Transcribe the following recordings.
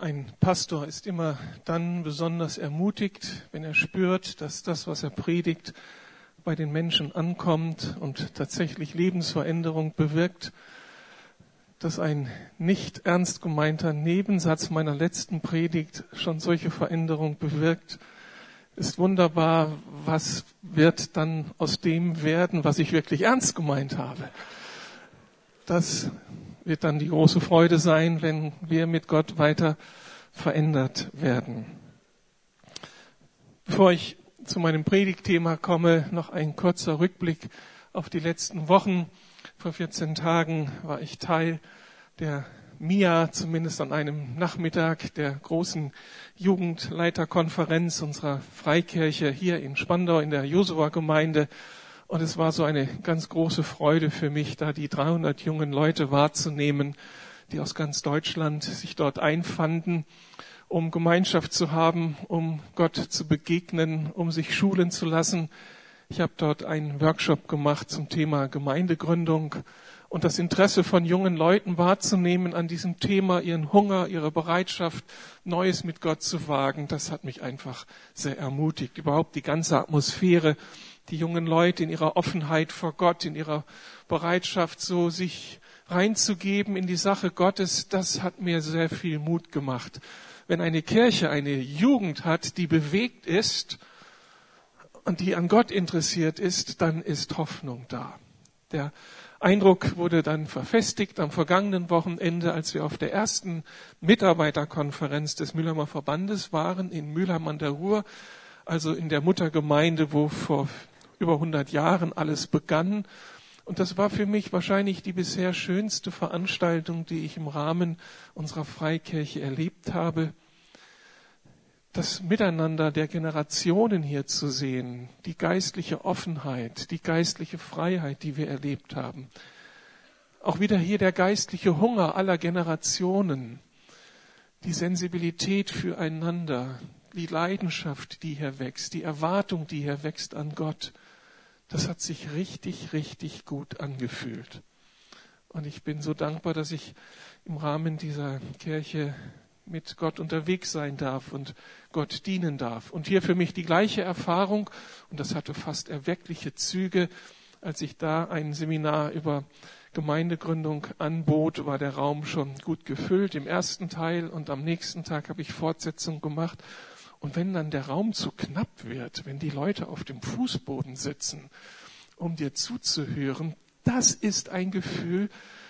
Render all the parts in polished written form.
Ein Pastor ist immer dann besonders ermutigt, wenn er spürt, dass das, was er predigt, bei den Menschen ankommt und tatsächlich Lebensveränderung bewirkt. Dass ein nicht ernst gemeinter Nebensatz meiner letzten Predigt schon solche Veränderung bewirkt, ist wunderbar. Was wird dann aus dem werden, was ich wirklich ernst gemeint habe? Das wird dann die große Freude sein, wenn wir mit Gott weiter verändert werden. Bevor ich zu meinem Predigtthema komme, noch ein kurzer Rückblick auf die letzten Wochen. Vor 14 Tagen war ich Teil der MIA, zumindest an einem Nachmittag der großen Jugendleiterkonferenz unserer Freikirche hier in Spandau in der Josua-Gemeinde. Und es war so eine ganz große Freude für mich, da die 300 jungen Leute wahrzunehmen, die aus ganz Deutschland sich dort einfanden, um Gemeinschaft zu haben, um Gott zu begegnen, um sich schulen zu lassen. Ich habe dort einen Workshop gemacht zum Thema Gemeindegründung und das Interesse von jungen Leuten wahrzunehmen an diesem Thema, ihren Hunger, ihre Bereitschaft, Neues mit Gott zu wagen, das hat mich einfach sehr ermutigt. Überhaupt die ganze Atmosphäre, die jungen Leute in ihrer Offenheit vor Gott, in ihrer Bereitschaft, so sich reinzugeben in die Sache Gottes, das hat mir sehr viel Mut gemacht. Wenn eine Kirche eine Jugend hat, die bewegt ist und die an Gott interessiert ist, dann ist Hoffnung da. Der Eindruck wurde dann verfestigt am vergangenen Wochenende, als wir auf der ersten Mitarbeiterkonferenz des Mülheimer Verbandes waren, in Mülheim an der Ruhr, also in der Muttergemeinde, wo vor über 100 Jahren alles begann. Und das war für mich wahrscheinlich die bisher schönste Veranstaltung, die ich im Rahmen unserer Freikirche erlebt habe. Das Miteinander der Generationen hier zu sehen, die geistliche Offenheit, die geistliche Freiheit, die wir erlebt haben. Auch wieder hier der geistliche Hunger aller Generationen, die Sensibilität füreinander, die Leidenschaft, die hier wächst, die Erwartung, die hier wächst an Gott. Das hat sich richtig, richtig gut angefühlt. Und ich bin so dankbar, dass ich im Rahmen dieser Kirche mit Gott unterwegs sein darf und Gott dienen darf. Und hier für mich die gleiche Erfahrung, und das hatte fast erweckliche Züge, als ich da ein Seminar über Gemeindegründung anbot, war der Raum schon gut gefüllt im ersten Teil und am nächsten Tag habe ich Fortsetzung gemacht. Und wenn dann der Raum zu knapp wird, wenn die Leute auf dem Fußboden sitzen, um dir zuzuhören, das ist ein Gefühl,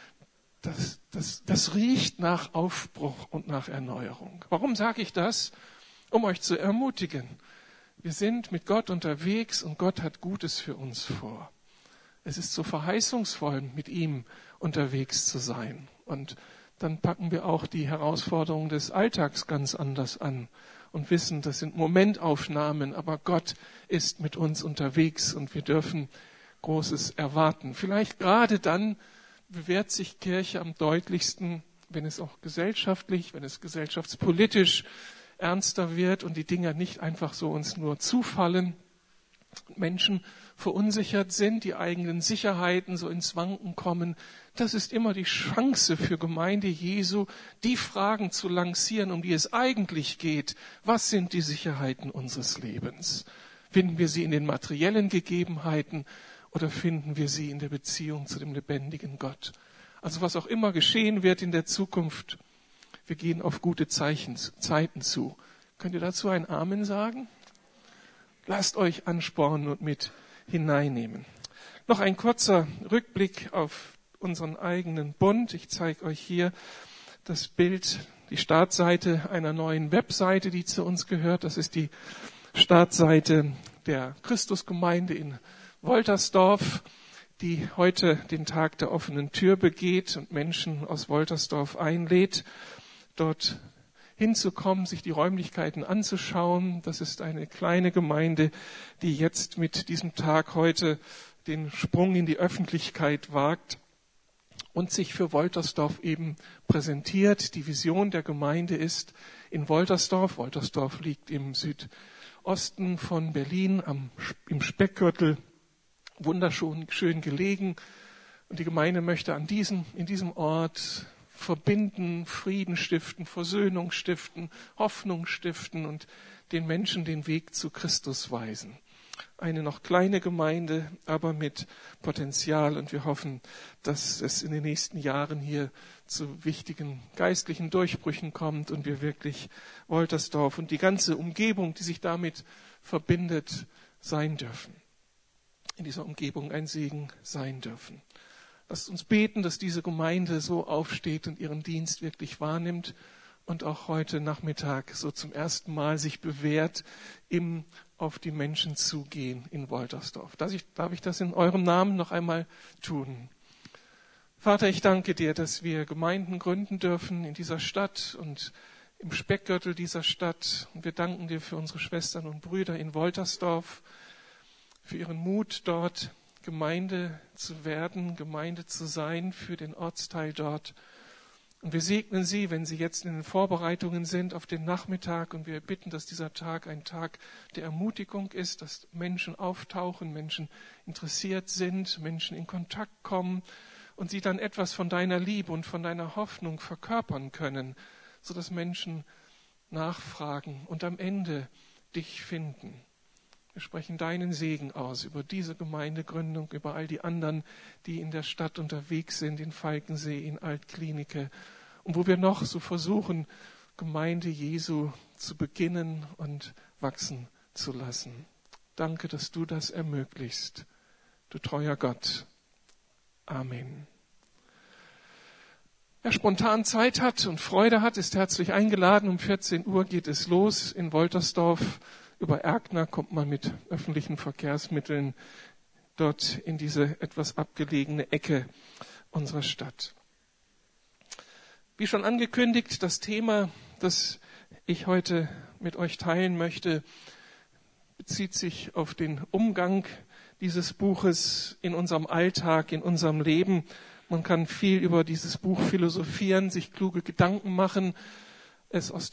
das riecht nach Aufbruch und nach Erneuerung. Warum sage ich das? Um euch zu ermutigen. Wir sind mit Gott unterwegs und Gott hat Gutes für uns vor. Es ist so verheißungsvoll, mit ihm unterwegs zu sein. Und dann packen wir auch die Herausforderungen des Alltags ganz anders an und wissen, das sind Momentaufnahmen, aber Gott ist mit uns unterwegs und wir dürfen Großes erwarten. Vielleicht gerade dann bewährt sich Kirche am deutlichsten, wenn es auch gesellschaftlich, wenn es gesellschaftspolitisch ernster wird und die Dinge nicht einfach so uns nur zufallen. Menschen verunsichert sind, die eigenen Sicherheiten so ins Wanken kommen. Das ist immer die Chance für Gemeinde Jesu, die Fragen zu lancieren, um die es eigentlich geht. Was sind die Sicherheiten unseres Lebens? Finden wir sie in den materiellen Gegebenheiten oder finden wir sie in der Beziehung zu dem lebendigen Gott? Also was auch immer geschehen wird in der Zukunft, wir gehen auf gute Zeiten zu. Könnt ihr dazu ein Amen sagen? Lasst euch anspornen und mit hineinnehmen. Noch ein kurzer Rückblick auf unseren eigenen Bund. Ich zeige euch hier das Bild, die Startseite einer neuen Webseite, die zu uns gehört. Das ist die Startseite der Christusgemeinde in Woltersdorf, die heute den Tag der offenen Tür begeht und Menschen aus Woltersdorf einlädt, dort hinzukommen, sich die Räumlichkeiten anzuschauen. Das ist eine kleine Gemeinde, die jetzt mit diesem Tag heute den Sprung in die Öffentlichkeit wagt und sich für Woltersdorf eben präsentiert. Die Vision der Gemeinde ist in Woltersdorf. Woltersdorf liegt im Südosten von Berlin im Speckgürtel, wunderschön gelegen. Und die Gemeinde möchte in diesem Ort verbinden, Frieden stiften, Versöhnung stiften, Hoffnung stiften und den Menschen den Weg zu Christus weisen. Eine noch kleine Gemeinde, aber mit Potenzial, und wir hoffen, dass es in den nächsten Jahren hier zu wichtigen geistlichen Durchbrüchen kommt und wir wirklich Woltersdorf und die ganze Umgebung, die sich damit verbindet, sein dürfen. In dieser Umgebung ein Segen sein dürfen. Lasst uns beten, dass diese Gemeinde so aufsteht und ihren Dienst wirklich wahrnimmt und auch heute Nachmittag so zum ersten Mal sich bewährt im auf die Menschen zugehen in Woltersdorf. Darf ich das in eurem Namen noch einmal tun? Vater, ich danke dir, dass wir Gemeinden gründen dürfen in dieser Stadt und im Speckgürtel dieser Stadt. Und wir danken dir für unsere Schwestern und Brüder in Woltersdorf, für ihren Mut dort Gemeinde zu werden, Gemeinde zu sein für den Ortsteil dort. Und wir segnen sie, wenn sie jetzt in den Vorbereitungen sind auf den Nachmittag. Und wir bitten, dass dieser Tag ein Tag der Ermutigung ist, dass Menschen auftauchen, Menschen interessiert sind, Menschen in Kontakt kommen und sie dann etwas von deiner Liebe und von deiner Hoffnung verkörpern können, sodass Menschen nachfragen und am Ende dich finden. Wir sprechen deinen Segen aus über diese Gemeindegründung, über all die anderen, die in der Stadt unterwegs sind, in Falkensee, in Altklinike. Und wo wir noch so versuchen, Gemeinde Jesu zu beginnen und wachsen zu lassen. Danke, dass du das ermöglichst. Du treuer Gott. Amen. Wer spontan Zeit hat und Freude hat, ist herzlich eingeladen. Um 14 Uhr geht es los in Woltersdorf. Über Erkner kommt man mit öffentlichen Verkehrsmitteln dort in diese etwas abgelegene Ecke unserer Stadt. Wie schon angekündigt, das Thema, das ich heute mit euch teilen möchte, bezieht sich auf den Umgang dieses Buches in unserem Alltag, in unserem Leben. Man kann viel über dieses Buch philosophieren, sich kluge Gedanken machen, es aus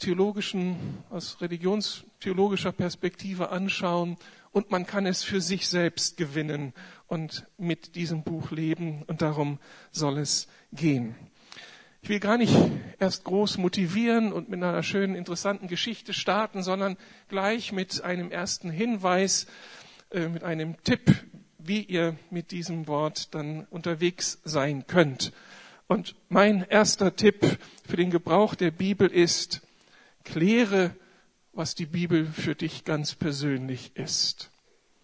religionstheologischer Perspektive anschauen und man kann es für sich selbst gewinnen und mit diesem Buch leben und darum soll es gehen. Ich will gar nicht erst groß motivieren und mit einer schönen, interessanten Geschichte starten, sondern gleich mit einem ersten Hinweis, mit einem Tipp, wie ihr mit diesem Wort dann unterwegs sein könnt. Und mein erster Tipp für den Gebrauch der Bibel ist, kläre, was die Bibel für dich ganz persönlich ist.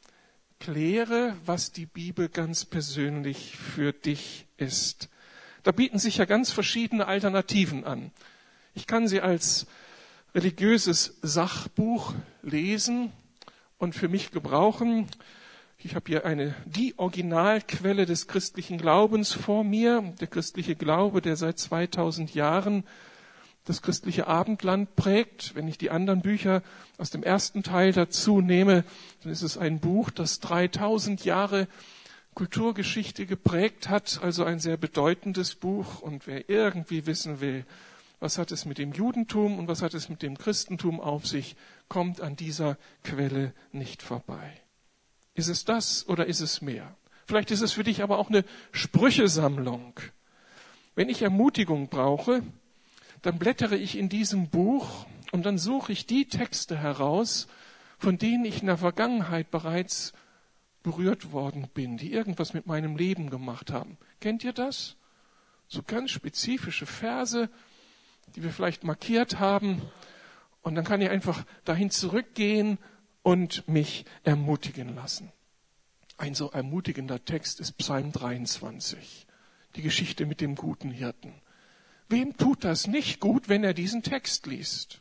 Kläre, was die Bibel ganz persönlich für dich ist. Da bieten sich ja ganz verschiedene Alternativen an. Ich kann sie als religiöses Sachbuch lesen und für mich gebrauchen. Ich habe hier die Originalquelle des christlichen Glaubens vor mir. Der christliche Glaube, der seit 2000 Jahren das christliche Abendland prägt. Wenn ich die anderen Bücher aus dem ersten Teil dazu nehme, dann ist es ein Buch, das 3000 Jahre Kulturgeschichte geprägt hat, also ein sehr bedeutendes Buch. Und wer irgendwie wissen will, was hat es mit dem Judentum und was hat es mit dem Christentum auf sich, kommt an dieser Quelle nicht vorbei. Ist es das oder ist es mehr? Vielleicht ist es für dich aber auch eine Sprüchesammlung. Wenn ich Ermutigung brauche, dann blättere ich in diesem Buch und dann suche ich die Texte heraus, von denen ich in der Vergangenheit bereits berührt worden bin, die irgendwas mit meinem Leben gemacht haben. Kennt ihr das? So ganz spezifische Verse, die wir vielleicht markiert haben. Und dann kann ich einfach dahin zurückgehen und mich ermutigen lassen. Ein so ermutigender Text ist Psalm 23, die Geschichte mit dem guten Hirten. Wem tut das nicht gut, wenn er diesen Text liest?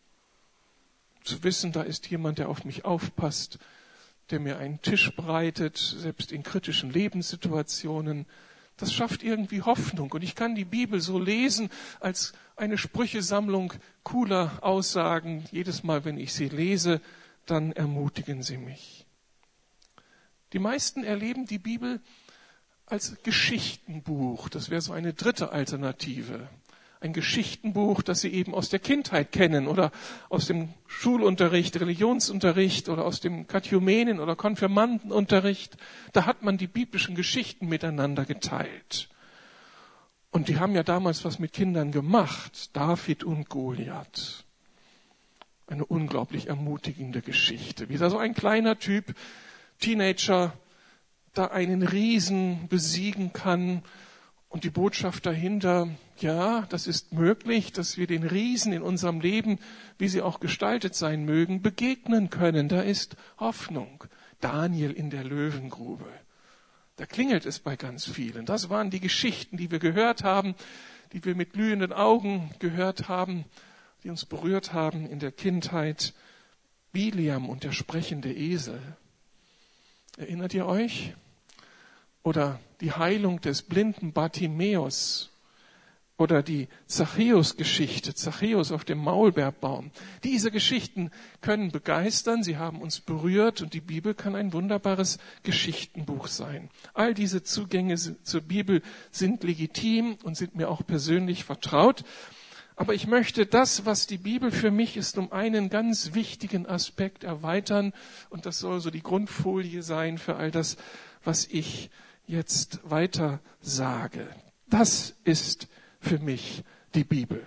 Zu wissen, da ist jemand, der auf mich aufpasst, der mir einen Tisch bereitet, selbst in kritischen Lebenssituationen. Das schafft irgendwie Hoffnung. Und ich kann die Bibel so lesen als eine Sprüchesammlung cooler Aussagen. Jedes Mal, wenn ich sie lese, dann ermutigen sie mich. Die meisten erleben die Bibel als Geschichtenbuch. Das wäre so eine dritte Alternative. Ein Geschichtenbuch, das Sie eben aus der Kindheit kennen oder aus dem Schulunterricht, Religionsunterricht oder aus dem Katechumenen- oder Konfirmandenunterricht. Da hat man die biblischen Geschichten miteinander geteilt. Und die haben ja damals was mit Kindern gemacht. David und Goliath. Eine unglaublich ermutigende Geschichte. Wie da so ein kleiner Typ, Teenager, da einen Riesen besiegen kann. Und die Botschaft dahinter, ja, das ist möglich, dass wir den Riesen in unserem Leben, wie sie auch gestaltet sein mögen, begegnen können. Da ist Hoffnung. Daniel in der Löwengrube. Da klingelt es bei ganz vielen. Das waren die Geschichten, die wir gehört haben, die wir mit glühenden Augen gehört haben, die uns berührt haben in der Kindheit. Biliam und der sprechende Esel. Erinnert ihr euch? Oder die Heilung des blinden Bartimäus. Oder die Zachäus-Geschichte, Zachäus auf dem Maulbeerbaum. Diese Geschichten können begeistern, sie haben uns berührt und die Bibel kann ein wunderbares Geschichtenbuch sein. All diese Zugänge zur Bibel sind legitim und sind mir auch persönlich vertraut. Aber ich möchte das, was die Bibel für mich ist, um einen ganz wichtigen Aspekt erweitern. Und das soll so die Grundfolie sein für all das, was ich jetzt weiter sage. Das ist für mich die Bibel.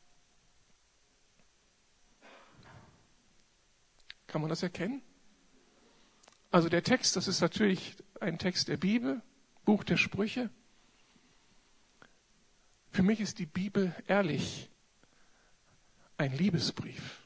Kann man das erkennen? Also der Text, das ist natürlich ein Text der Bibel, Buch der Sprüche. Für mich ist die Bibel ehrlich ein Liebesbrief.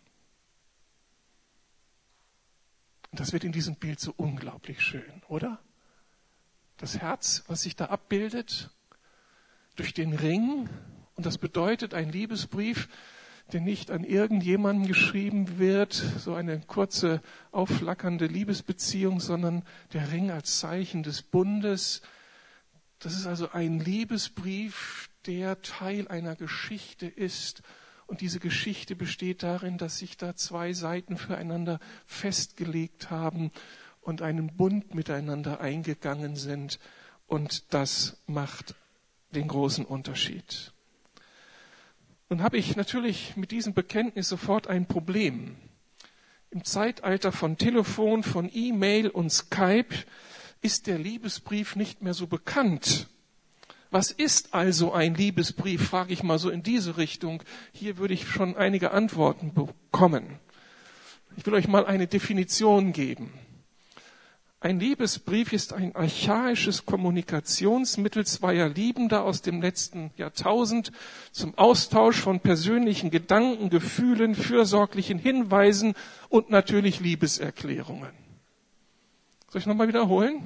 Und das wird in diesem Bild so unglaublich schön, oder? Das Herz, was sich da abbildet, durch den Ring. Und das bedeutet ein Liebesbrief, der nicht an irgendjemanden geschrieben wird, so eine kurze, aufflackernde Liebesbeziehung, sondern der Ring als Zeichen des Bundes. Das ist also ein Liebesbrief, der Teil einer Geschichte ist. Und diese Geschichte besteht darin, dass sich da zwei Seiten füreinander festgelegt haben und einen Bund miteinander eingegangen sind. Und das macht den großen Unterschied. Nun habe ich natürlich mit diesem Bekenntnis sofort ein Problem. Im Zeitalter von Telefon, von E-Mail und Skype ist der Liebesbrief nicht mehr so bekannt. Was ist also ein Liebesbrief, frage ich mal so in diese Richtung. Hier würde ich schon einige Antworten bekommen. Ich will euch mal eine Definition geben. Ein Liebesbrief ist ein archaisches Kommunikationsmittel zweier Liebender aus dem letzten Jahrtausend zum Austausch von persönlichen Gedanken, Gefühlen, fürsorglichen Hinweisen und natürlich Liebeserklärungen. Soll ich nochmal wiederholen?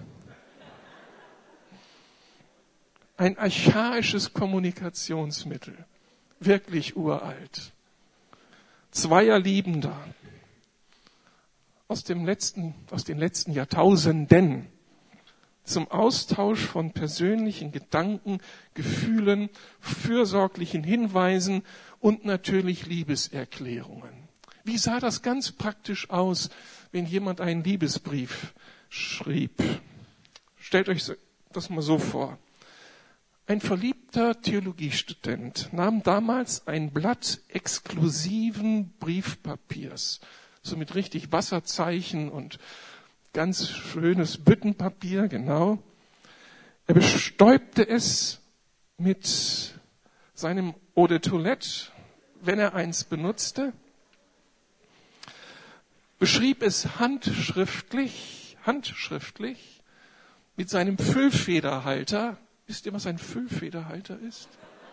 Ein archaisches Kommunikationsmittel, wirklich uralt. Zweier Liebender. Aus den letzten Jahrtausenden zum Austausch von persönlichen Gedanken, Gefühlen, fürsorglichen Hinweisen und natürlich Liebeserklärungen. Wie sah das ganz praktisch aus, wenn jemand einen Liebesbrief schrieb? Stellt euch das mal so vor. Ein verliebter Theologiestudent nahm damals ein Blatt exklusiven Briefpapiers, so mit richtig Wasserzeichen und ganz schönes Büttenpapier, genau. Er bestäubte es mit seinem Eau de Toilette, wenn er eins benutzte, beschrieb es handschriftlich mit seinem Füllfederhalter. Wisst ihr, was ein Füllfederhalter ist?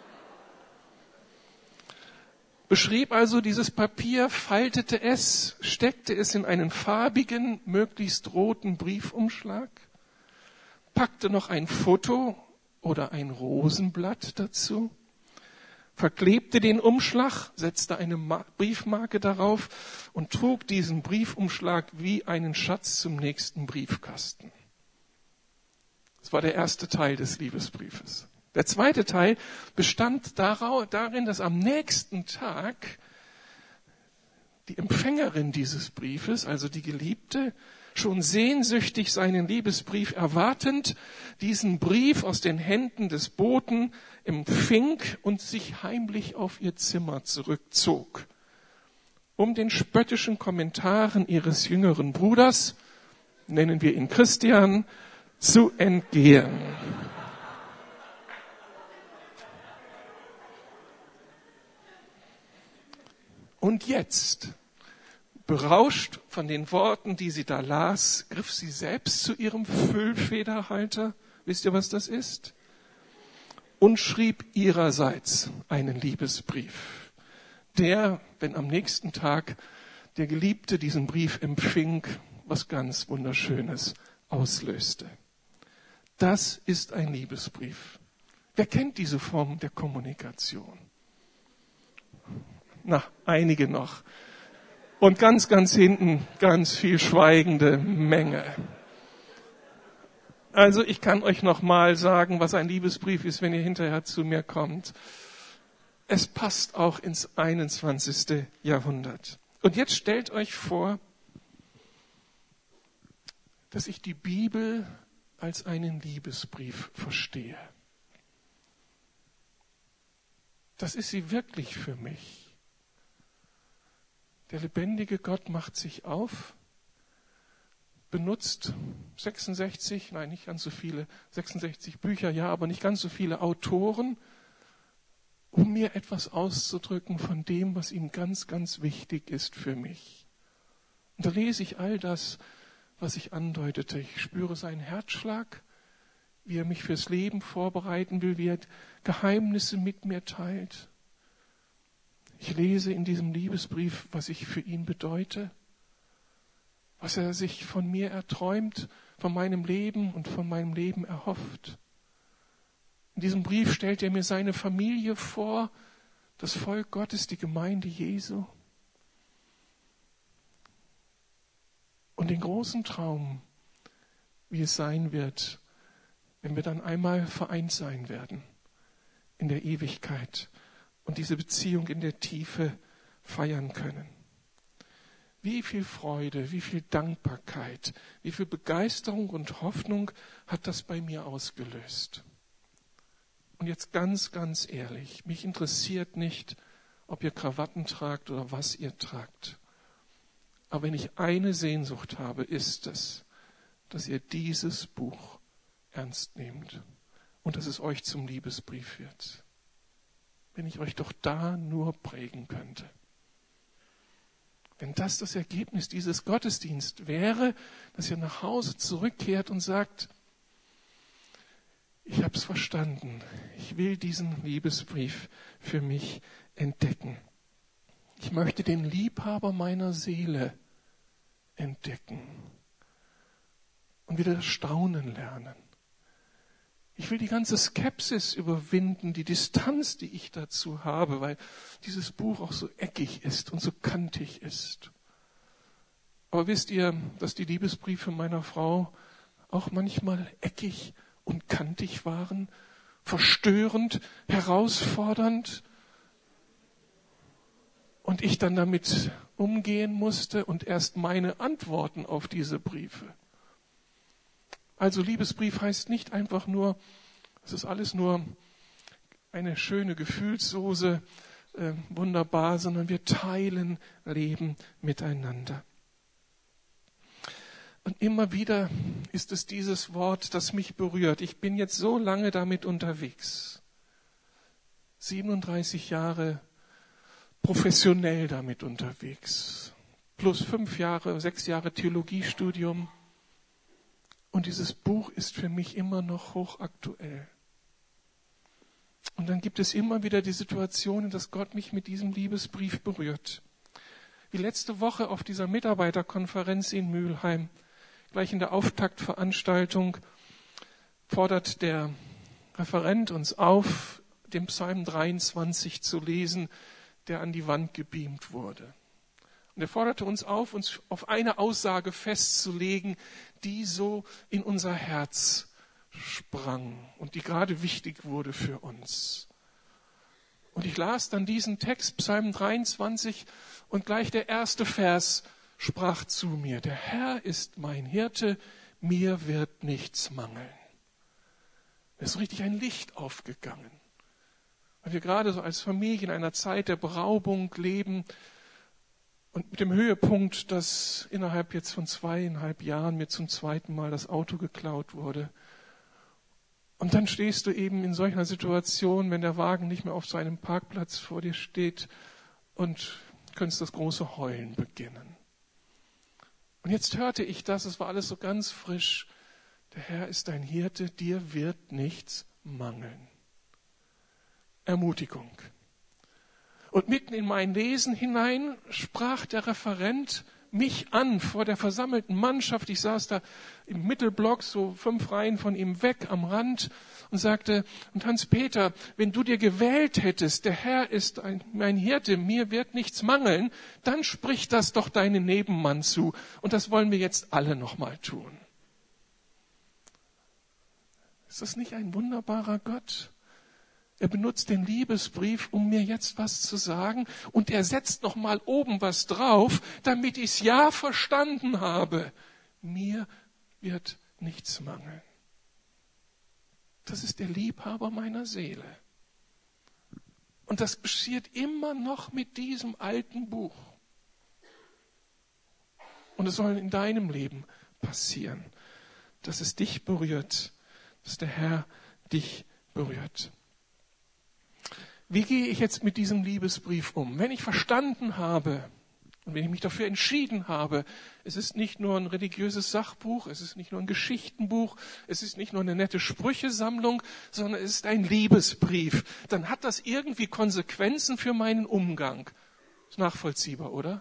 Beschrieb also dieses Papier, faltete es, steckte es in einen farbigen, möglichst roten Briefumschlag, packte noch ein Foto oder ein Rosenblatt dazu, verklebte den Umschlag, setzte eine Briefmarke darauf und trug diesen Briefumschlag wie einen Schatz zum nächsten Briefkasten. Das war der erste Teil des Liebesbriefes. Der zweite Teil bestand darin, dass am nächsten Tag die Empfängerin dieses Briefes, also die Geliebte, schon sehnsüchtig seinen Liebesbrief erwartend, diesen Brief aus den Händen des Boten empfing und sich heimlich auf ihr Zimmer zurückzog, um den spöttischen Kommentaren ihres jüngeren Bruders, nennen wir ihn Christian, zu entgehen. Und jetzt, berauscht von den Worten, die sie da las, griff sie selbst zu ihrem Füllfederhalter. Wisst ihr, was das ist? Und schrieb ihrerseits einen Liebesbrief, der, wenn am nächsten Tag der Geliebte diesen Brief empfing, was ganz Wunderschönes auslöste. Das ist ein Liebesbrief. Wer kennt diese Form der Kommunikation? Na, einige noch. Und ganz, ganz hinten ganz viel schweigende Menge. Also ich kann euch noch mal sagen, was ein Liebesbrief ist, wenn ihr hinterher zu mir kommt. Es passt auch ins 21. Jahrhundert. Und jetzt stellt euch vor, dass ich die Bibel als einen Liebesbrief verstehe. Das ist sie wirklich für mich. Der lebendige Gott macht sich auf, benutzt 66 Bücher, ja, aber nicht ganz so viele Autoren, um mir etwas auszudrücken von dem, was ihm ganz, ganz wichtig ist für mich. Und da lese ich all das, was ich andeutete. Ich spüre seinen Herzschlag, wie er mich fürs Leben vorbereiten will, wie er Geheimnisse mit mir teilt. Ich lese in diesem Liebesbrief, was ich für ihn bedeute, was er sich von mir erträumt, von meinem Leben und von meinem Leben erhofft. In diesem Brief stellt er mir seine Familie vor, das Volk Gottes, die Gemeinde Jesu. Und den großen Traum, wie es sein wird, wenn wir dann einmal vereint sein werden in der Ewigkeit und diese Beziehung in der Tiefe feiern können. Wie viel Freude, wie viel Dankbarkeit, wie viel Begeisterung und Hoffnung hat das bei mir ausgelöst. Und jetzt ganz, ganz ehrlich, mich interessiert nicht, ob ihr Krawatten tragt oder was ihr tragt. Aber wenn ich eine Sehnsucht habe, ist es, dass ihr dieses Buch ernst nehmt und dass es euch zum Liebesbrief wird. Wenn ich euch doch da nur prägen könnte. Wenn das Ergebnis dieses Gottesdienstes wäre, dass ihr nach Hause zurückkehrt und sagt, ich habe es verstanden, ich will diesen Liebesbrief für mich entdecken. Ich möchte den Liebhaber meiner Seele entdecken und wieder das Staunen lernen. Ich will die ganze Skepsis überwinden, die Distanz, die ich dazu habe, weil dieses Buch auch so eckig ist und so kantig ist. Aber wisst ihr, dass die Liebesbriefe meiner Frau auch manchmal eckig und kantig waren, verstörend, herausfordernd, und ich dann damit umgehen musste und erst meine Antworten auf diese Briefe. Also Liebesbrief heißt nicht einfach nur, es ist alles nur eine schöne Gefühlssoße, wunderbar, sondern wir teilen Leben miteinander. Und immer wieder ist es dieses Wort, das mich berührt. Ich bin jetzt so lange damit unterwegs. 37 Jahre professionell damit unterwegs. Plus 6 Jahre Theologiestudium. Und dieses Buch ist für mich immer noch hochaktuell. Und dann gibt es immer wieder die Situationen, dass Gott mich mit diesem Liebesbrief berührt. Wie letzte Woche auf dieser Mitarbeiterkonferenz in Mülheim, gleich in der Auftaktveranstaltung, fordert der Referent uns auf, den Psalm 23 zu lesen, der an die Wand gebeamt wurde. Und er forderte uns auf, uns auf eine Aussage festzulegen, die so in unser Herz sprang und die gerade wichtig wurde für uns. Und ich las dann diesen Text, Psalm 23, und gleich der erste Vers sprach zu mir: Der Herr ist mein Hirte, mir wird nichts mangeln. Es ist richtig ein Licht aufgegangen. Weil wir gerade so als Familie in einer Zeit der Beraubung leben und mit dem Höhepunkt, dass innerhalb jetzt von 2,5 Jahren mir zum 2. Mal das Auto geklaut wurde. Und dann stehst du eben in solch einer Situation, wenn der Wagen nicht mehr auf seinem Parkplatz vor dir steht und könntest das große Heulen beginnen. Und jetzt hörte ich das, es war alles so ganz frisch. Der Herr ist dein Hirte, dir wird nichts mangeln. Ermutigung. Und mitten in mein Lesen hinein sprach der Referent mich an vor der versammelten Mannschaft. Ich saß da im Mittelblock, so 5 Reihen von ihm weg am Rand und sagte, und Hans-Peter, wenn du dir gewählt hättest, der Herr ist mein Hirte, mir wird nichts mangeln, dann sprich das doch deinem Nebenmann zu. Und das wollen wir jetzt alle nochmal tun. Ist das nicht ein wunderbarer Gott? Er benutzt den Liebesbrief, um mir jetzt was zu sagen, und er setzt noch mal oben was drauf, damit ich es ja verstanden habe. Mir wird nichts mangeln. Das ist der Liebhaber meiner Seele. Und das passiert immer noch mit diesem alten Buch. Und es soll in deinem Leben passieren, dass es dich berührt, dass der Herr dich berührt. Wie gehe ich jetzt mit diesem Liebesbrief um? Wenn ich verstanden habe und wenn ich mich dafür entschieden habe, es ist nicht nur ein religiöses Sachbuch, es ist nicht nur ein Geschichtenbuch, es ist nicht nur eine nette Sprüchesammlung, sondern es ist ein Liebesbrief, dann hat das irgendwie Konsequenzen für meinen Umgang. Ist nachvollziehbar, oder?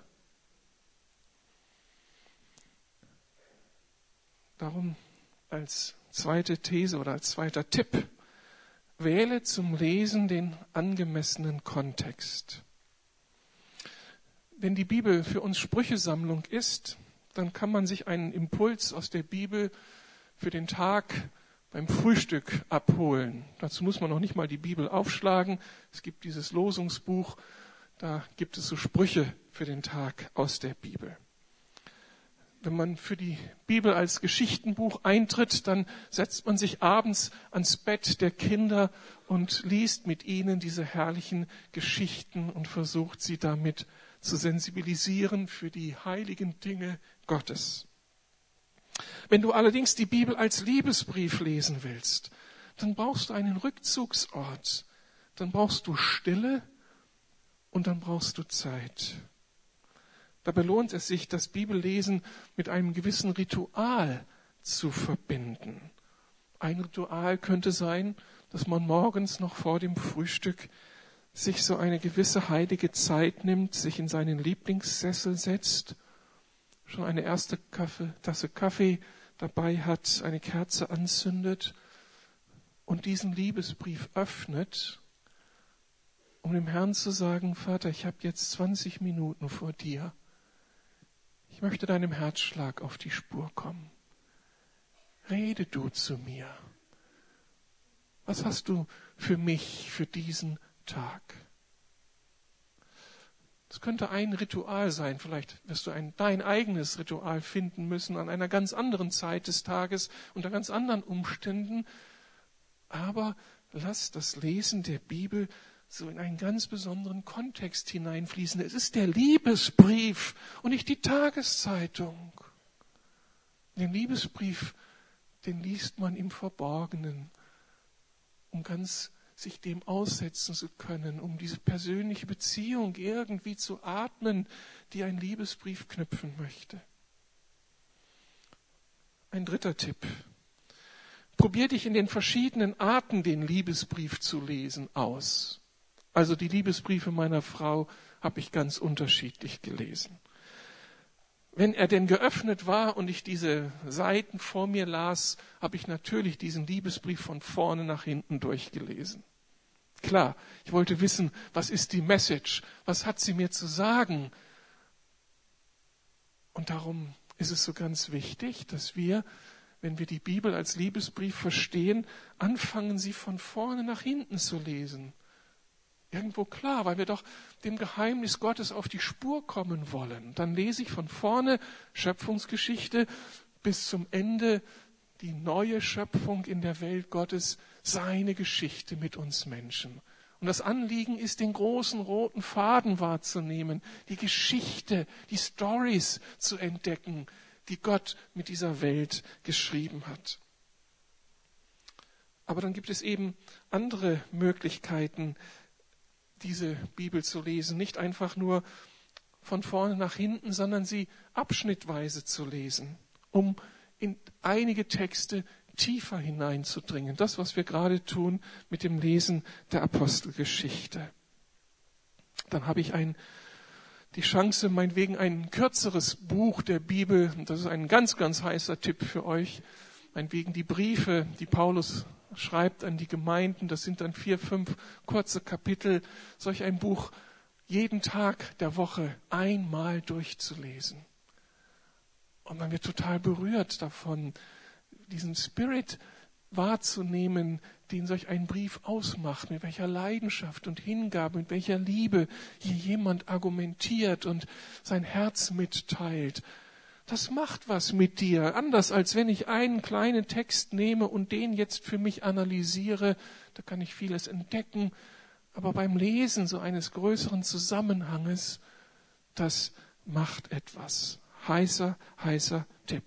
Darum als zweite These oder als zweiter Tipp: Wähle zum Lesen den angemessenen Kontext. Wenn die Bibel für uns Sprüchesammlung ist, dann kann man sich einen Impuls aus der Bibel für den Tag beim Frühstück abholen. Dazu muss man noch nicht mal die Bibel aufschlagen. Es gibt dieses Losungsbuch, da gibt es so Sprüche für den Tag aus der Bibel. Wenn man für die Bibel als Geschichtenbuch eintritt, dann setzt man sich abends ans Bett der Kinder und liest mit ihnen diese herrlichen Geschichten und versucht sie damit zu sensibilisieren für die heiligen Dinge Gottes. Wenn du allerdings die Bibel als Liebesbrief lesen willst, dann brauchst du einen Rückzugsort, dann brauchst du Stille und dann brauchst du Zeit. Dabei lohnt es sich, das Bibellesen mit einem gewissen Ritual zu verbinden. Ein Ritual könnte sein, dass man morgens noch vor dem Frühstück sich so eine gewisse heilige Zeit nimmt, sich in seinen Lieblingssessel setzt, schon eine erste Tasse Kaffee dabei hat, eine Kerze anzündet und diesen Liebesbrief öffnet, um dem Herrn zu sagen, Vater, ich habe jetzt 20 Minuten vor dir. Ich möchte deinem Herzschlag auf die Spur kommen. Rede du zu mir. Was hast du für mich, für diesen Tag? Das könnte ein Ritual sein. Vielleicht wirst du dein eigenes Ritual finden müssen an einer ganz anderen Zeit des Tages, unter ganz anderen Umständen. Aber lass das Lesen der Bibel so in einen ganz besonderen Kontext hineinfließen. Es ist der Liebesbrief und nicht die Tageszeitung. Den Liebesbrief, den liest man im Verborgenen, um ganz sich dem aussetzen zu können, um diese persönliche Beziehung irgendwie zu atmen, die ein Liebesbrief knüpfen möchte. Ein dritter Tipp. Probier dich in den verschiedenen Arten, den Liebesbrief zu lesen, aus. Also die Liebesbriefe meiner Frau habe ich ganz unterschiedlich gelesen. Wenn er denn geöffnet war und ich diese Seiten vor mir las, habe ich natürlich diesen Liebesbrief von vorne nach hinten durchgelesen. Klar, ich wollte wissen, was ist die Message? Was hat sie mir zu sagen? Und darum ist es so ganz wichtig, dass wir, wenn wir die Bibel als Liebesbrief verstehen, anfangen, sie von vorne nach hinten zu lesen. Irgendwo klar, weil wir doch dem Geheimnis Gottes auf die Spur kommen wollen. Dann lese ich von vorne Schöpfungsgeschichte bis zum Ende die neue Schöpfung in der Welt Gottes, seine Geschichte mit uns Menschen. Und das Anliegen ist, den großen roten Faden wahrzunehmen, die Geschichte, die Stories zu entdecken, die Gott mit dieser Welt geschrieben hat. Aber dann gibt es eben andere Möglichkeiten, diese Bibel zu lesen. Nicht einfach nur von vorne nach hinten, sondern sie abschnittweise zu lesen, um in einige Texte tiefer hineinzudringen. Das, was wir gerade tun mit dem Lesen der Apostelgeschichte. Dann habe ich die Chance, meinetwegen ein kürzeres Buch der Bibel, das ist ein ganz, ganz heißer Tipp für euch, meinetwegen die Briefe, die Paulus schreibt an die Gemeinden, das sind dann 4, 5 kurze Kapitel, solch ein Buch jeden Tag der Woche einmal durchzulesen. Und man wird total berührt davon, diesen Spirit wahrzunehmen, den solch ein Brief ausmacht, mit welcher Leidenschaft und Hingabe, mit welcher Liebe hier jemand argumentiert und sein Herz mitteilt. Das macht was mit dir, anders als wenn ich einen kleinen Text nehme und den jetzt für mich analysiere. Da kann ich vieles entdecken, aber beim Lesen so eines größeren Zusammenhanges, das macht etwas. Heißer Tipp.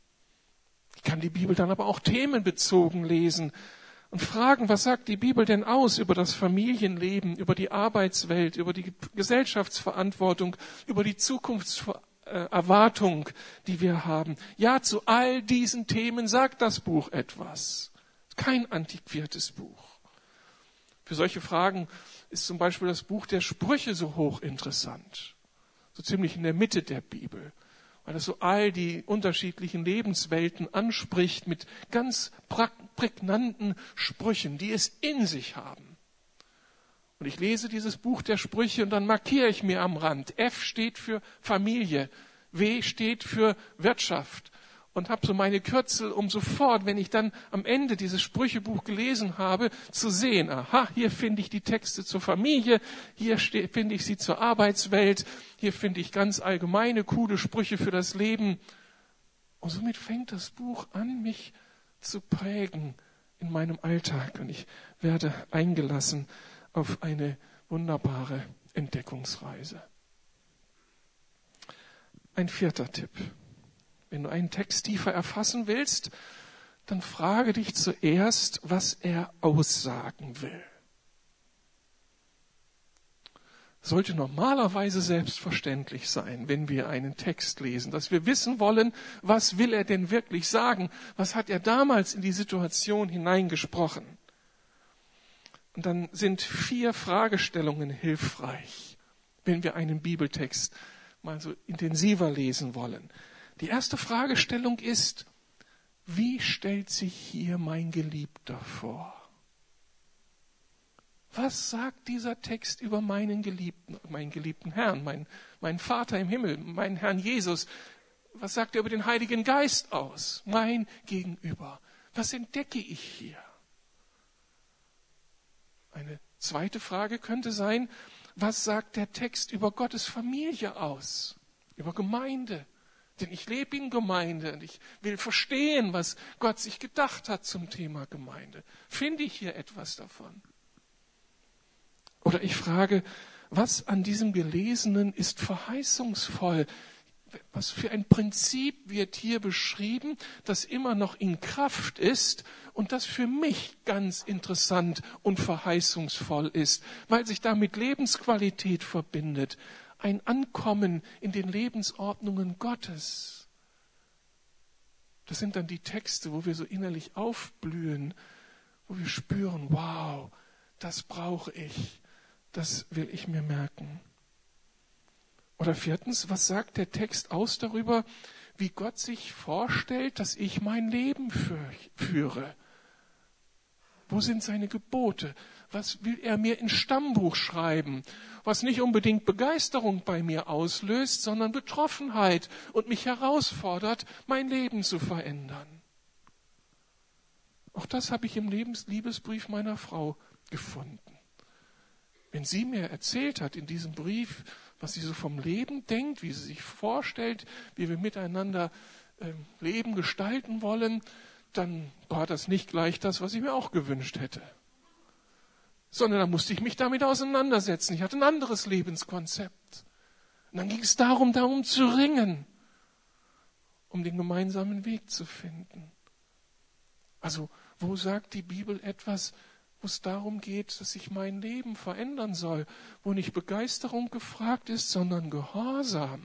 Ich kann die Bibel dann aber auch themenbezogen lesen und fragen, was sagt die Bibel denn aus über das Familienleben, über die Arbeitswelt, über die Gesellschaftsverantwortung, über die Zukunftserwartung, die wir haben. Ja, zu all diesen Themen sagt das Buch etwas. Kein antiquiertes Buch. Für solche Fragen ist zum Beispiel das Buch der Sprüche so hochinteressant. So ziemlich in der Mitte der Bibel. Weil es so all die unterschiedlichen Lebenswelten anspricht mit ganz prägnanten Sprüchen, die es in sich haben. Und ich lese dieses Buch der Sprüche und dann markiere ich mir am Rand. F steht für Familie, W steht für Wirtschaft. Und habe so meine Kürzel, um sofort, wenn ich dann am Ende dieses Sprüchebuch gelesen habe, zu sehen, aha, hier finde ich die Texte zur Familie, hier finde ich sie zur Arbeitswelt, hier finde ich ganz allgemeine, coole Sprüche für das Leben. Und somit fängt das Buch an, mich zu prägen in meinem Alltag. Und ich werde eingelassen auf eine wunderbare Entdeckungsreise. Ein 4. Tipp. Wenn du einen Text tiefer erfassen willst, dann frage dich zuerst, was er aussagen will. Sollte normalerweise selbstverständlich sein, wenn wir einen Text lesen, dass wir wissen wollen, was will er denn wirklich sagen? Was hat er damals in die Situation hineingesprochen? Und dann sind 4 Fragestellungen hilfreich, wenn wir einen Bibeltext mal so intensiver lesen wollen. Die erste Fragestellung ist, wie stellt sich hier mein Geliebter vor? Was sagt dieser Text über meinen geliebten Herrn, meinen Vater im Himmel, meinen Herrn Jesus? Was sagt er über den Heiligen Geist aus? Mein Gegenüber. Was entdecke ich hier? Eine zweite Frage könnte sein, was sagt der Text über Gottes Familie aus? Über Gemeinde? Denn ich lebe in Gemeinde und ich will verstehen, was Gott sich gedacht hat zum Thema Gemeinde. Finde ich hier etwas davon? Oder ich frage, was an diesem Gelesenen ist verheißungsvoll? Was für ein Prinzip wird hier beschrieben, das immer noch in Kraft ist und das für mich ganz interessant und verheißungsvoll ist, weil sich damit Lebensqualität verbindet. Ein Ankommen in den Lebensordnungen Gottes. Das sind dann die Texte, wo wir so innerlich aufblühen, wo wir spüren, wow, das brauche ich, das will ich mir merken. Oder 4, was sagt der Text aus darüber, wie Gott sich vorstellt, dass ich mein Leben führe? Wo sind seine Gebote? Was will er mir ins Stammbuch schreiben? Was nicht unbedingt Begeisterung bei mir auslöst, sondern Betroffenheit und mich herausfordert, mein Leben zu verändern. Auch das habe ich im Liebesbrief meiner Frau gefunden. Wenn sie mir erzählt hat in diesem Brief, was sie so vom Leben denkt, wie sie sich vorstellt, wie wir miteinander Leben gestalten wollen, dann war das nicht gleich das, was ich mir auch gewünscht hätte. Sondern da musste ich mich damit auseinandersetzen. Ich hatte ein anderes Lebenskonzept. Und dann ging es darum zu ringen, um den gemeinsamen Weg zu finden. Also, wo sagt die Bibel etwas, wo es darum geht, dass sich mein Leben verändern soll, wo nicht Begeisterung gefragt ist, sondern Gehorsam.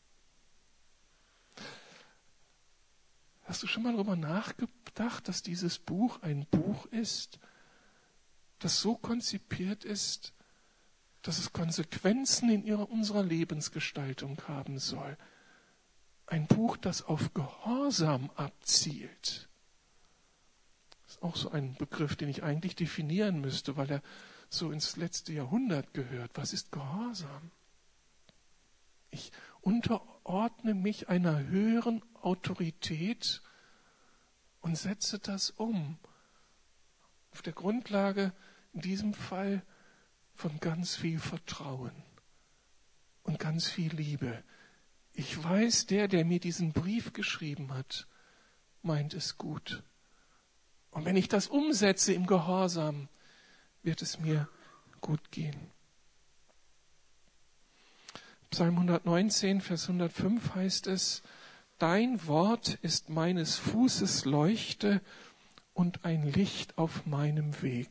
Hast du schon mal darüber nachgedacht, dass dieses Buch ein Buch ist, das so konzipiert ist, dass es Konsequenzen in unserer Lebensgestaltung haben soll? Ein Buch, das auf Gehorsam abzielt. Das ist auch so ein Begriff, den ich eigentlich definieren müsste, weil er so ins letzte Jahrhundert gehört. Was ist Gehorsam? Ich unterordne mich einer höheren Autorität und setze das um. Auf der Grundlage, in diesem Fall, von ganz viel Vertrauen und ganz viel Liebe. Ich weiß, der mir diesen Brief geschrieben hat, meint es gut. Und wenn ich das umsetze im Gehorsam, wird es mir gut gehen. Psalm 119, Vers 105 heißt es: Dein Wort ist meines Fußes Leuchte und ein Licht auf meinem Weg.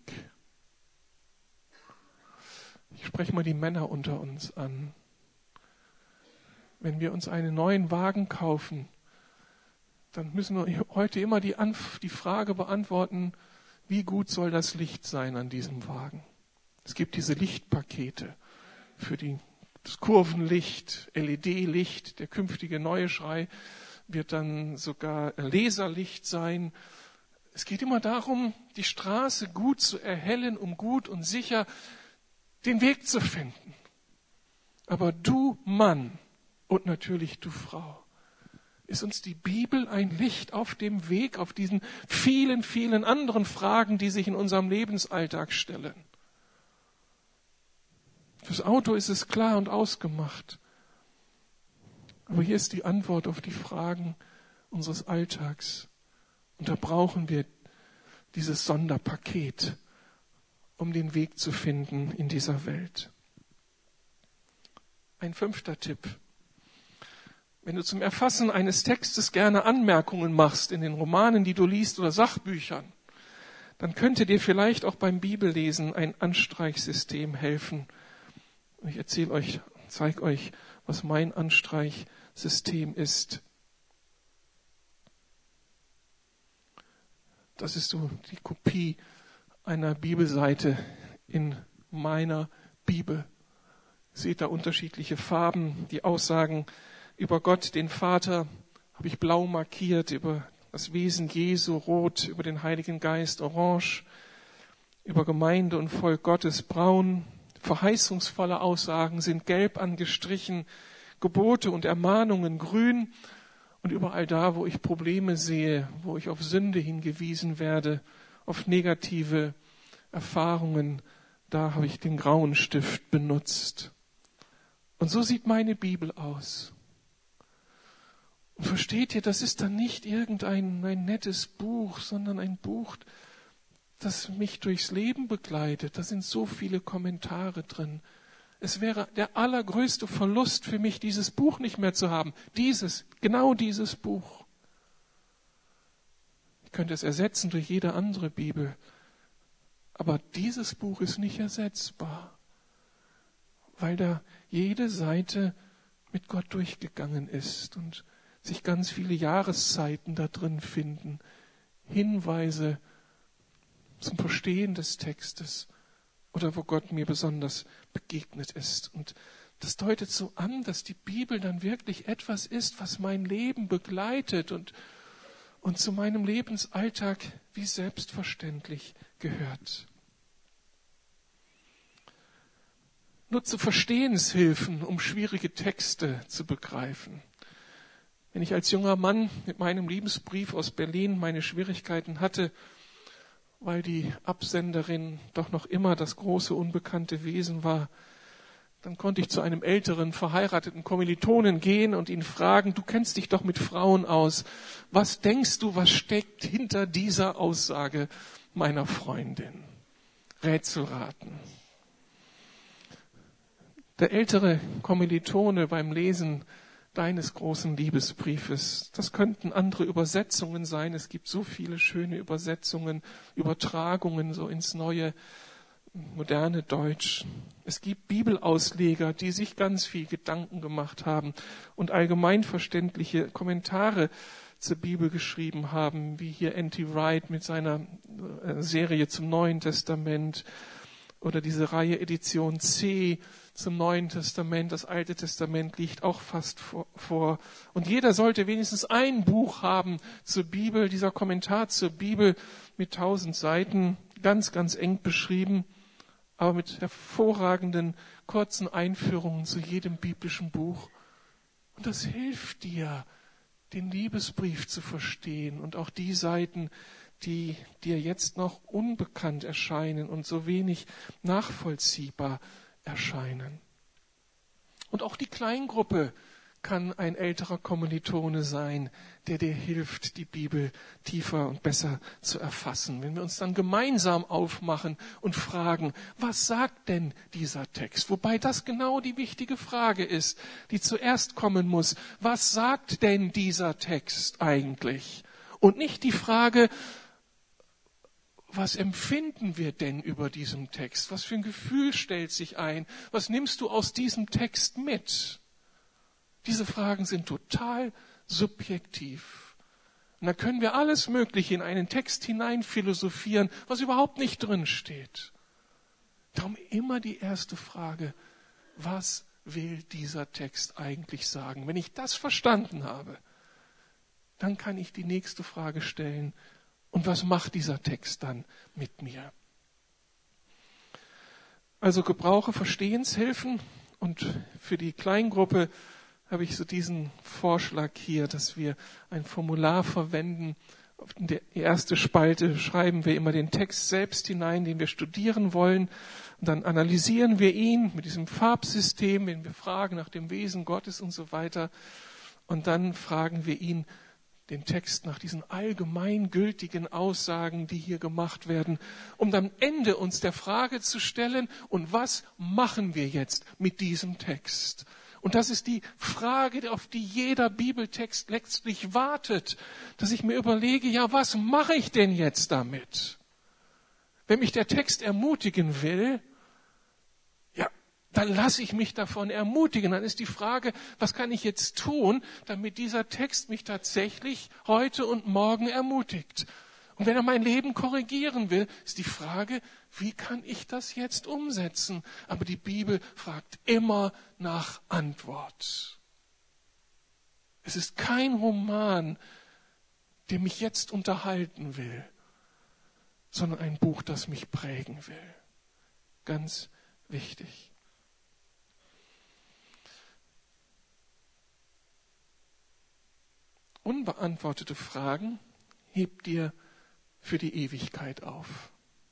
Ich spreche mal die Männer unter uns an. Wenn wir uns einen neuen Wagen kaufen, dann müssen wir heute immer die Frage beantworten, wie gut soll das Licht sein an diesem Wagen? Es gibt diese Lichtpakete für das Kurvenlicht, LED-Licht. Der künftige neue Schrei wird dann sogar Laserlicht sein. Es geht immer darum, die Straße gut zu erhellen, um gut und sicher den Weg zu finden. Aber du Mann und natürlich du Frau, ist uns die Bibel ein Licht auf dem Weg, auf diesen vielen, vielen anderen Fragen, die sich in unserem Lebensalltag stellen. Fürs Auto ist es klar und ausgemacht. Aber hier ist die Antwort auf die Fragen unseres Alltags. Und da brauchen wir dieses Sonderpaket, um den Weg zu finden in dieser Welt. Ein 5. Tipp. Wenn du zum Erfassen eines Textes gerne Anmerkungen machst in den Romanen, die du liest, oder Sachbüchern, dann könnte dir vielleicht auch beim Bibellesen ein Anstreichsystem helfen. Ich zeige euch, was mein Anstreichsystem ist. Das ist so die Kopie einer Bibelseite in meiner Bibel. Seht da unterschiedliche Farben, die Aussagen über Gott, den Vater, habe ich blau markiert, über das Wesen Jesu rot, über den Heiligen Geist orange, über Gemeinde und Volk Gottes braun. Verheißungsvolle Aussagen sind gelb angestrichen, Gebote und Ermahnungen grün. Und überall da, wo ich Probleme sehe, wo ich auf Sünde hingewiesen werde, auf negative Erfahrungen, da habe ich den grauen Stift benutzt. Und so sieht meine Bibel aus. Und versteht ihr, das ist dann nicht irgendein nettes Buch, sondern ein Buch, das mich durchs Leben begleitet. Da sind so viele Kommentare drin. Es wäre der allergrößte Verlust für mich, dieses Buch nicht mehr zu haben. Genau dieses Buch. Ich könnte es ersetzen durch jede andere Bibel. Aber dieses Buch ist nicht ersetzbar, weil da jede Seite mit Gott durchgegangen ist und sich ganz viele Jahreszeiten da drin finden, Hinweise zum Verstehen des Textes oder wo Gott mir besonders begegnet ist. Und das deutet so an, dass die Bibel dann wirklich etwas ist, was mein Leben begleitet und zu meinem Lebensalltag wie selbstverständlich gehört. Nutze Verstehenshilfen, um schwierige Texte zu begreifen. Wenn ich als junger Mann mit meinem Liebesbrief aus Berlin meine Schwierigkeiten hatte, weil die Absenderin doch noch immer das große unbekannte Wesen war, dann konnte ich zu einem älteren, verheirateten Kommilitonen gehen und ihn fragen: Du kennst dich doch mit Frauen aus. Was denkst du, was steckt hinter dieser Aussage meiner Freundin? Rätselraten. Der ältere Kommilitone beim Lesen deines großen Liebesbriefes. Das könnten andere Übersetzungen sein. Es gibt so viele schöne Übersetzungen, Übertragungen so ins neue, moderne Deutsch. Es gibt Bibelausleger, die sich ganz viel Gedanken gemacht haben und allgemeinverständliche Kommentare zur Bibel geschrieben haben, wie hier N.T. Wright mit seiner Serie zum Neuen Testament oder diese Reihe Edition C zum Neuen Testament. Das Alte Testament liegt auch fast vor. Und jeder sollte wenigstens ein Buch haben zur Bibel, dieser Kommentar zur Bibel mit 1000 Seiten, ganz, ganz eng beschrieben, aber mit hervorragenden, kurzen Einführungen zu jedem biblischen Buch. Und das hilft dir, den Liebesbrief zu verstehen und auch die Seiten, die dir jetzt noch unbekannt erscheinen und so wenig nachvollziehbar erscheinen. Und auch die Kleingruppe kann ein älterer Kommilitone sein, der dir hilft, die Bibel tiefer und besser zu erfassen. Wenn wir uns dann gemeinsam aufmachen und fragen, was sagt denn dieser Text? Wobei das genau die wichtige Frage ist, die zuerst kommen muss. Was sagt denn dieser Text eigentlich? Und nicht die Frage, was empfinden wir denn über diesen Text? Was für ein Gefühl stellt sich ein? Was nimmst du aus diesem Text mit? Diese Fragen sind total subjektiv. Und da können wir alles Mögliche in einen Text hinein philosophieren, was überhaupt nicht drin steht. Darum immer die erste Frage, was will dieser Text eigentlich sagen? Wenn ich das verstanden habe, dann kann ich die nächste Frage stellen, und was macht dieser Text dann mit mir? Also gebrauche Verstehenshilfen, und für die Kleingruppe habe ich so diesen Vorschlag hier, dass wir ein Formular verwenden. Auf die erste Spalte schreiben wir immer den Text selbst hinein, den wir studieren wollen. Und dann analysieren wir ihn mit diesem Farbsystem, wenn wir fragen nach dem Wesen Gottes und so weiter. Und dann fragen wir ihn, den Text, nach diesen allgemeingültigen Aussagen, die hier gemacht werden, um am Ende uns der Frage zu stellen, und was machen wir jetzt mit diesem Text? Und das ist die Frage, auf die jeder Bibeltext letztlich wartet, dass ich mir überlege, ja, was mache ich denn jetzt damit? Wenn mich der Text ermutigen will, ja, dann lasse ich mich davon ermutigen. Dann ist die Frage, was kann ich jetzt tun, damit dieser Text mich tatsächlich heute und morgen ermutigt? Und wenn er mein Leben korrigieren will, ist die Frage, wie kann ich das jetzt umsetzen? Aber die Bibel fragt immer nach Antwort. Es ist kein Roman, der mich jetzt unterhalten will, sondern ein Buch, das mich prägen will. Ganz wichtig. Unbeantwortete Fragen hebt dir für die Ewigkeit auf.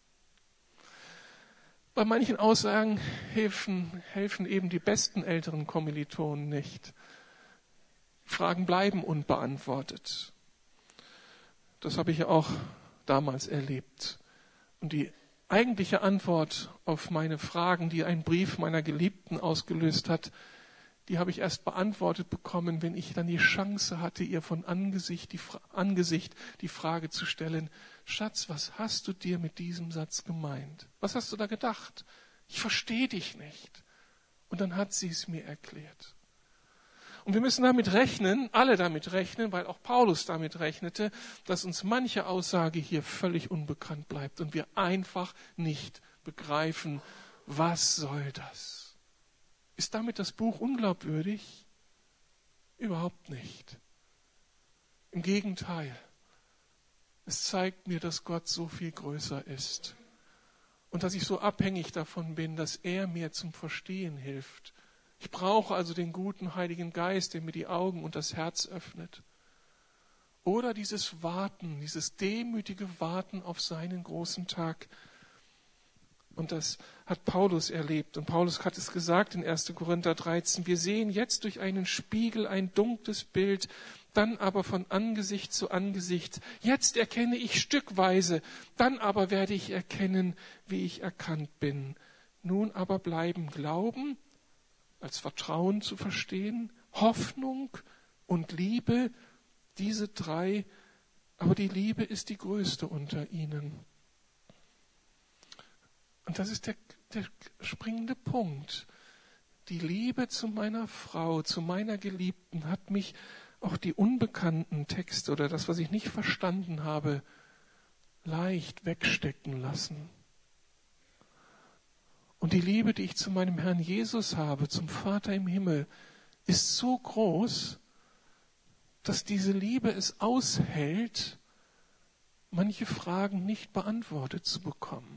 Bei manchen Aussagen helfen eben die besten älteren Kommilitonen nicht. Fragen bleiben unbeantwortet. Das habe ich ja auch damals erlebt. Und die eigentliche Antwort auf meine Fragen, die ein Brief meiner Geliebten ausgelöst hat, die habe ich erst beantwortet bekommen, wenn ich dann die Chance hatte, ihr von Angesicht die Frage zu stellen, Schatz, was hast du dir mit diesem Satz gemeint? Was hast du da gedacht? Ich verstehe dich nicht. Und dann hat sie es mir erklärt. Und wir müssen damit rechnen, alle damit rechnen, weil auch Paulus damit rechnete, dass uns manche Aussage hier völlig unbekannt bleibt und wir einfach nicht begreifen, was soll das? Ist damit das Buch unglaubwürdig? Überhaupt nicht. Im Gegenteil. Es zeigt mir, dass Gott so viel größer ist und dass ich so abhängig davon bin, dass er mir zum Verstehen hilft. Ich brauche also den guten Heiligen Geist, der mir die Augen und das Herz öffnet. Oder dieses Warten, dieses demütige Warten auf seinen großen Tag. Und das hat Paulus erlebt. Und Paulus hat es gesagt in 1. Korinther 13, wir sehen jetzt durch einen Spiegel ein dunkles Bild, dann aber von Angesicht zu Angesicht. Jetzt erkenne ich stückweise, dann aber werde ich erkennen, wie ich erkannt bin. Nun aber bleiben Glauben als Vertrauen zu verstehen, Hoffnung und Liebe, diese drei, aber die Liebe ist die größte unter ihnen. Und das ist der springende Punkt. Die Liebe zu meiner Frau, zu meiner Geliebten hat mich auch die unbekannten Texte oder das, was ich nicht verstanden habe, leicht wegstecken lassen. Und die Liebe, die ich zu meinem Herrn Jesus habe, zum Vater im Himmel, ist so groß, dass diese Liebe es aushält, manche Fragen nicht beantwortet zu bekommen.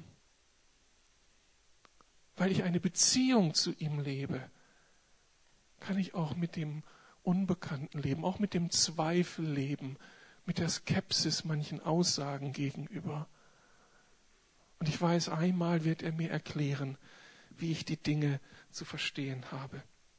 Weil ich eine Beziehung zu ihm lebe, kann ich auch mit dem Unbekannten leben, auch mit dem Zweifel leben, mit der Skepsis manchen Aussagen gegenüber. Und ich weiß, einmal wird er mir erklären, wie ich die Dinge zu verstehen habe.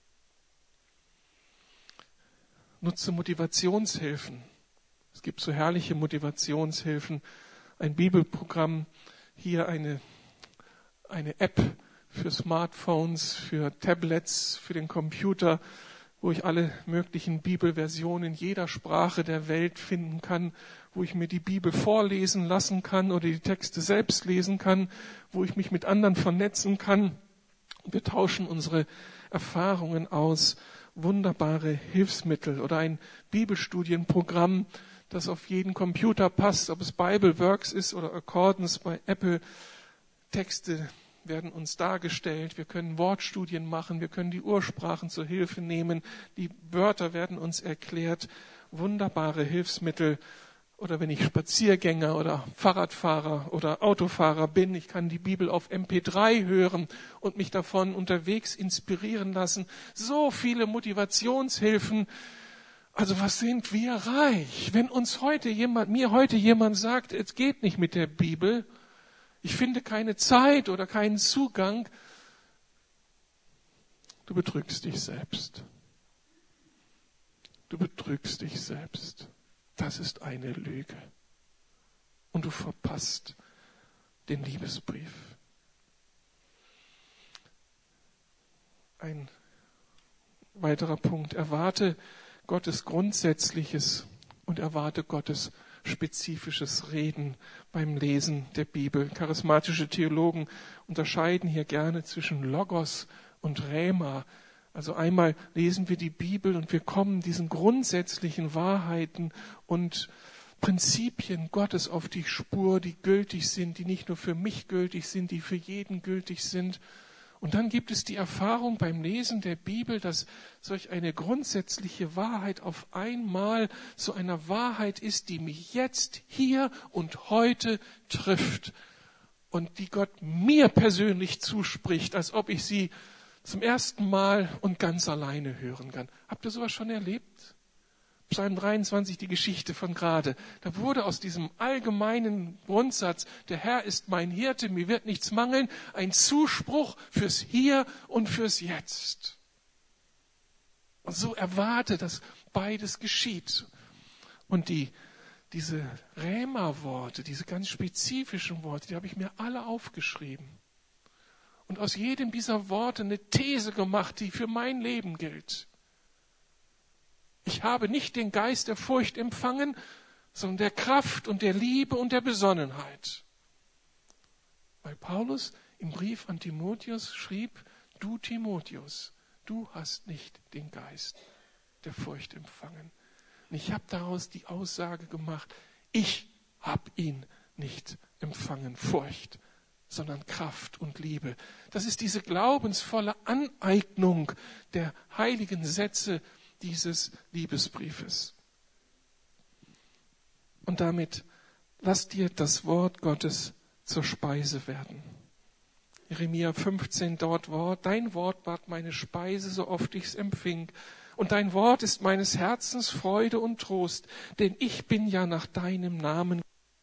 Nutze Motivationshilfen. Es gibt so herrliche Motivationshilfen, ein Bibelprogramm, hier eine App für Smartphones, für Tablets, für den Computer, wo ich alle möglichen Bibelversionen jeder Sprache der Welt finden kann, wo ich mir die Bibel vorlesen lassen kann oder die Texte selbst lesen kann, wo ich mich mit anderen vernetzen kann. Wir tauschen unsere Erfahrungen aus, wunderbare Hilfsmittel oder ein Bibelstudienprogramm, das auf jeden Computer passt, ob es BibleWorks ist oder Accordance bei Apple. Texte werden uns dargestellt, wir können Wortstudien machen, wir können die Ursprachen zur Hilfe nehmen, die Wörter werden uns erklärt, wunderbare Hilfsmittel. Oder wenn ich Spaziergänger oder Fahrradfahrer oder Autofahrer bin, ich kann die Bibel auf MP3 hören und mich davon unterwegs inspirieren lassen. So viele Motivationshilfen. Also was sind wir reich? Wenn mir heute jemand sagt, es geht nicht mit der Bibel, ich finde keine Zeit oder keinen Zugang, du betrügst dich selbst. Du betrügst dich selbst. Das ist eine Lüge. Und du verpasst den Liebesbrief. Ein weiterer Punkt. Erwarte Gottes Grundsätzliches und erwarte Gottes spezifisches Reden beim Lesen der Bibel. Charismatische Theologen unterscheiden hier gerne zwischen Logos und Rhema. Also einmal lesen wir die Bibel und wir kommen diesen grundsätzlichen Wahrheiten und Prinzipien Gottes auf die Spur, die gültig sind, die nicht nur für mich gültig sind, die für jeden gültig sind. Und dann gibt es die Erfahrung beim Lesen der Bibel, dass solch eine grundsätzliche Wahrheit auf einmal so eine Wahrheit ist, die mich jetzt, hier und heute trifft und die Gott mir persönlich zuspricht, als ob ich sie zum ersten Mal und ganz alleine hören kann. Habt ihr sowas schon erlebt? Psalm 23, die Geschichte von gerade. Da wurde aus diesem allgemeinen Grundsatz, der Herr ist mein Hirte, mir wird nichts mangeln, ein Zuspruch fürs Hier und fürs Jetzt. Und so erwarte, dass beides geschieht. Und diese Rhema-Worte, diese ganz spezifischen Worte, die habe ich mir alle aufgeschrieben. Und aus jedem dieser Worte eine These gemacht, die für mein Leben gilt. Ich habe nicht den Geist der Furcht empfangen, sondern der Kraft und der Liebe und der Besonnenheit. Weil Paulus im Brief an Timotheus schrieb, du Timotheus, du hast nicht den Geist der Furcht empfangen. Und ich habe daraus die Aussage gemacht, ich habe ihn nicht empfangen, Furcht, sondern Kraft und Liebe. Das ist diese glaubensvolle Aneignung der heiligen Sätze dieses Liebesbriefes. Und damit lass dir das Wort Gottes zur Speise werden. Jeremia 15, dort Wort, dein Wort ward meine Speise, so oft ich's empfing. Und dein Wort ist meines Herzens Freude und Trost, denn ich bin ja nach deinem Namen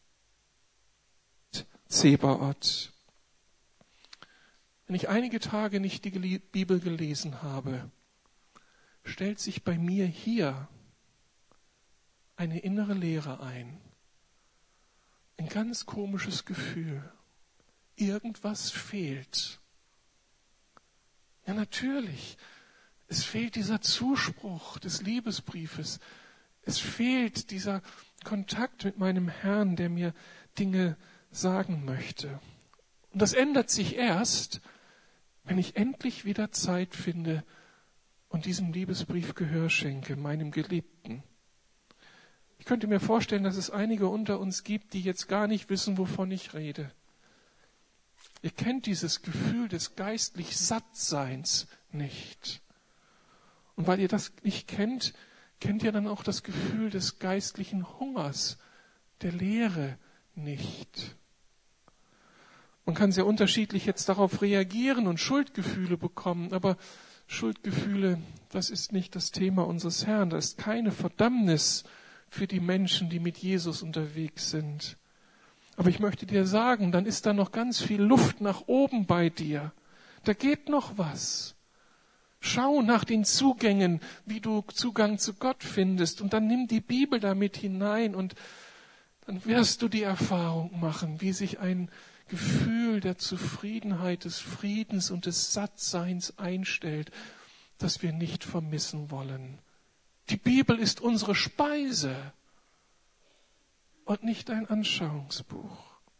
Zebaoth. Wenn ich einige Tage nicht die Bibel gelesen habe, stellt sich bei mir hier eine innere Leere ein. Ein ganz komisches Gefühl. Irgendwas fehlt. Ja, natürlich. Es fehlt dieser Zuspruch des Liebesbriefes. Es fehlt dieser Kontakt mit meinem Herrn, der mir Dinge sagen möchte. Und das ändert sich erst, wenn ich endlich wieder Zeit finde und diesem Liebesbrief Gehör schenke, meinem Geliebten. Ich könnte mir vorstellen, dass es einige unter uns gibt, die jetzt gar nicht wissen, wovon ich rede. Ihr kennt dieses Gefühl des geistlich Sattseins nicht. Und weil ihr das nicht kennt, kennt ihr dann auch das Gefühl des geistlichen Hungers, der Leere nicht. Man kann sehr unterschiedlich jetzt darauf reagieren und Schuldgefühle bekommen, aber Schuldgefühle, das ist nicht das Thema unseres Herrn. Das ist keine Verdammnis für die Menschen, die mit Jesus unterwegs sind. Aber ich möchte dir sagen, dann ist da noch ganz viel Luft nach oben bei dir. Da geht noch was. Schau nach den Zugängen, wie du Zugang zu Gott findest, und dann nimm die Bibel damit hinein und dann wirst du die Erfahrung machen, wie sich ein Gefühl der Zufriedenheit, des Friedens und des Sattseins einstellt, das wir nicht vermissen wollen. Die Bibel ist unsere Speise und nicht ein Anschauungsbuch.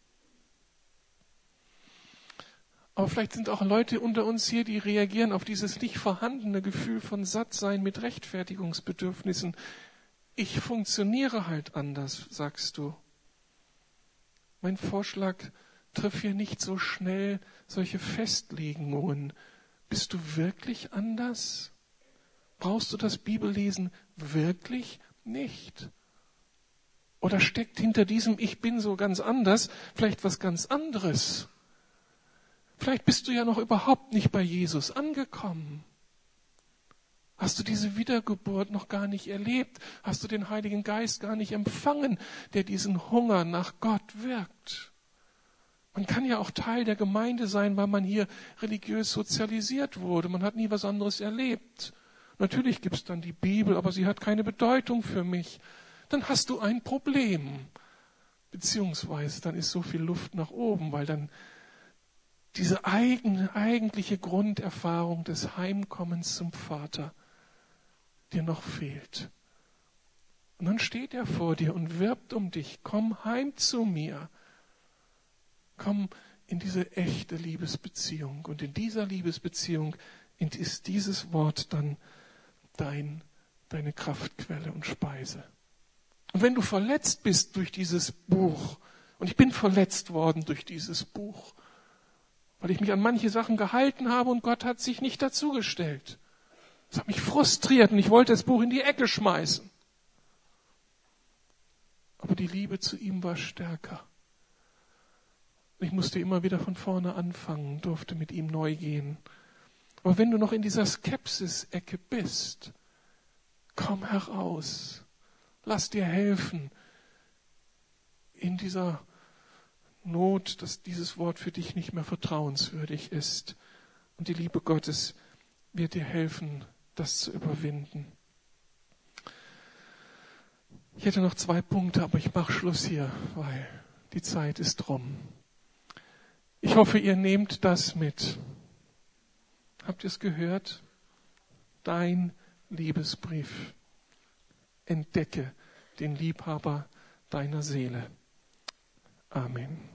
Aber vielleicht sind auch Leute unter uns hier, die reagieren auf dieses nicht vorhandene Gefühl von Sattsein mit Rechtfertigungsbedürfnissen. Ich funktioniere halt anders, sagst du. Mein Vorschlag: triff hier nicht so schnell solche Festlegungen. Bist du wirklich anders? Brauchst du das Bibellesen wirklich nicht? Oder steckt hinter diesem Ich bin so ganz anders vielleicht was ganz anderes? Vielleicht bist du ja noch überhaupt nicht bei Jesus angekommen. Hast du diese Wiedergeburt noch gar nicht erlebt? Hast du den Heiligen Geist gar nicht empfangen, der diesen Hunger nach Gott wirkt? Man kann ja auch Teil der Gemeinde sein, weil man hier religiös sozialisiert wurde. Man hat nie was anderes erlebt. Natürlich gibt es dann die Bibel, aber sie hat keine Bedeutung für mich. Dann hast du ein Problem. Beziehungsweise dann ist so viel Luft nach oben, weil dann diese eigentliche Grunderfahrung des Heimkommens zum Vater dir noch fehlt. Und dann steht er vor dir und wirbt um dich. Komm heim zu mir. Komm in diese echte Liebesbeziehung. Und in dieser Liebesbeziehung ist dieses Wort dann deine Kraftquelle und Speise. Und wenn du verletzt bist durch dieses Buch, und ich bin verletzt worden durch dieses Buch, weil ich mich an manche Sachen gehalten habe und Gott hat sich nicht dazugestellt. Das hat mich frustriert und ich wollte das Buch in die Ecke schmeißen. Aber die Liebe zu ihm war stärker. Ich musste immer wieder von vorne anfangen, durfte mit ihm neu gehen. Aber wenn du noch in dieser Skepsis-Ecke bist, komm heraus. Lass dir helfen in dieser Not, dass dieses Wort für dich nicht mehr vertrauenswürdig ist. Und die Liebe Gottes wird dir helfen, das zu überwinden. Ich hätte noch 2 Punkte, aber ich mache Schluss hier, weil die Zeit ist rum. Ich hoffe, ihr nehmt das mit. Habt ihr es gehört? Dein Liebesbrief. Entdecke den Liebhaber deiner Seele. Amen.